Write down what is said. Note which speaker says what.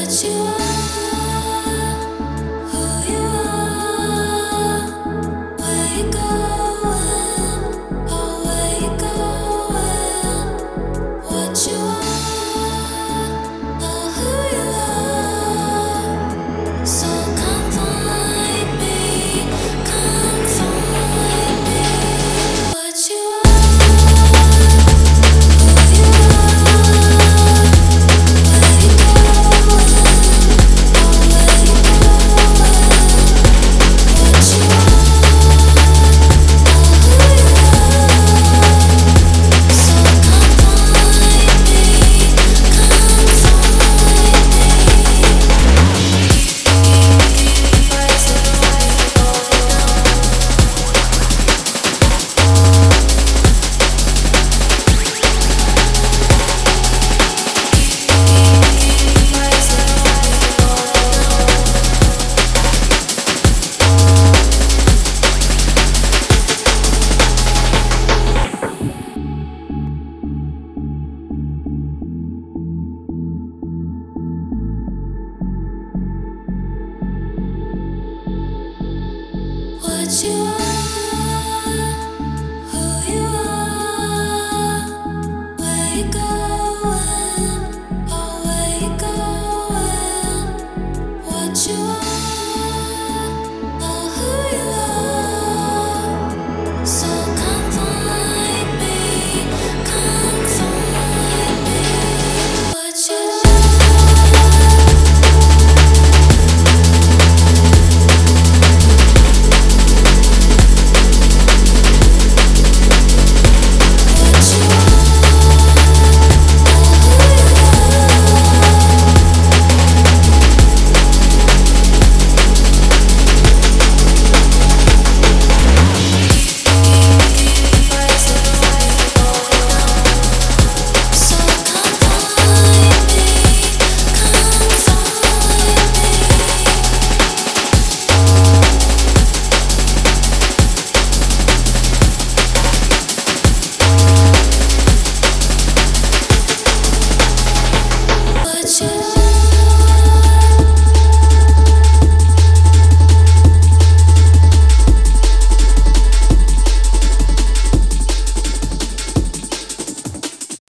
Speaker 1: What you are, who you are, where you going, oh where you going? What you are, oh who you are. So come find me, come find me. What you are, who you are, where you going, oh where you going? What you are, oh who you are. So come find me, come find what you are.